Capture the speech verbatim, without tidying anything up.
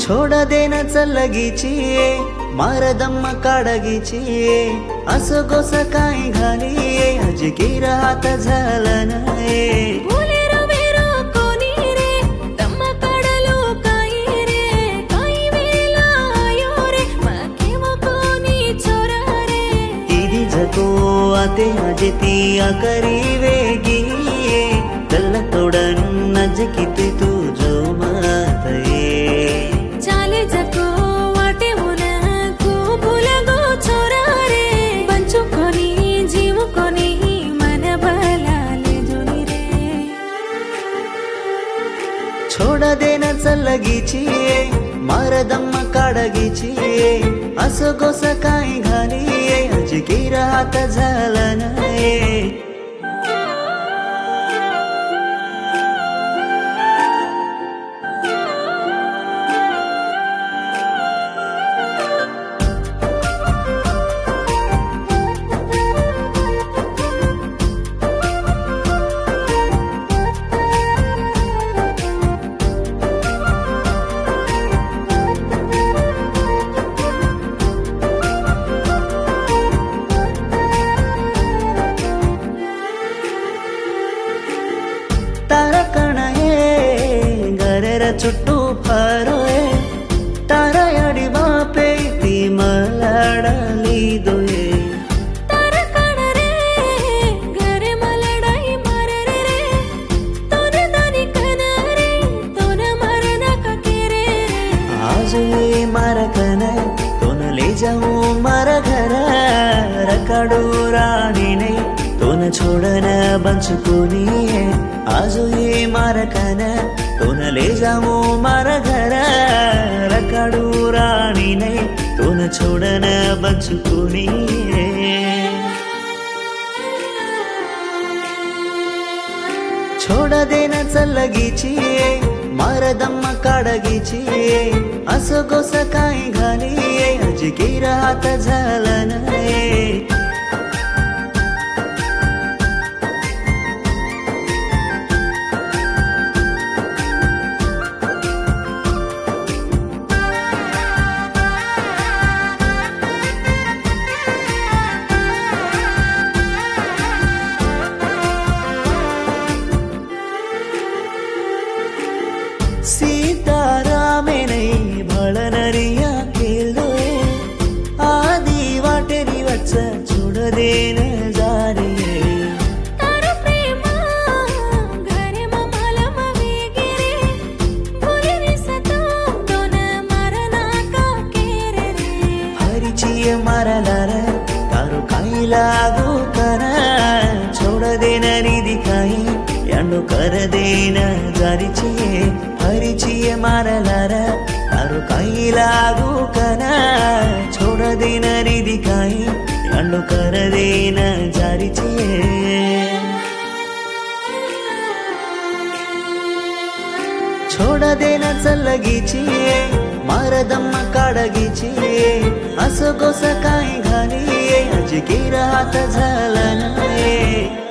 छोडदेना चल्लगीची मारदम्मा काढगीची असं गोस काय घाली अजकी राहत झालं नाही आते अजती आकरी वेगी तल्ल तोडन नजकिते तुझो मातये चाले जको वाटे मुना को भूलगो छोरा रे बंचो कोनी जीव कोनी मन बलाले जोनी रे छोड देना चल्लगीची मारदम्मा काढगीची असं गोस काय घाली अजकी राहत झालं नाही तारा कणाये घरेर चुट्टू फारोए तारा याडी बापे ती मलाडली दोये तारा कण रे घरे मलाडाई मार रे रे तोने दानी कन रे तोने मरना का केरे आज ये मार कन तोन ले जाऊ मार घर रकाडू राणी ने तोन छोडन बंचुकोनी आज ये मार कन तोन ले जाऊ मार घर रकाडू राणी ने तोन छोडन बंचुकोनी छोड देना चल्लगीची मारदम्मा काढगीची असं गोस काय घाली अजकी राहत झालं नाही सीतारामे नहीं भळनरिया केलोय आदि वाटेरी वच्च छोड देन जारे तारा प्रेमा घरे ममाला मवेगे रे बोले सतो दोन मरना का केरे रे हरिची मारला रे तारो काई लागू करा छोड देन निधी काही यांडो कर देन जारीची हरिची मारला रे तारो काई लागू करा छोड देन निधी काही यांडो कर देन जारीची छोड देना चल्लगीची मारदम्मा काढगीची असं गोस काय घाली अजकी राहत झालं नाही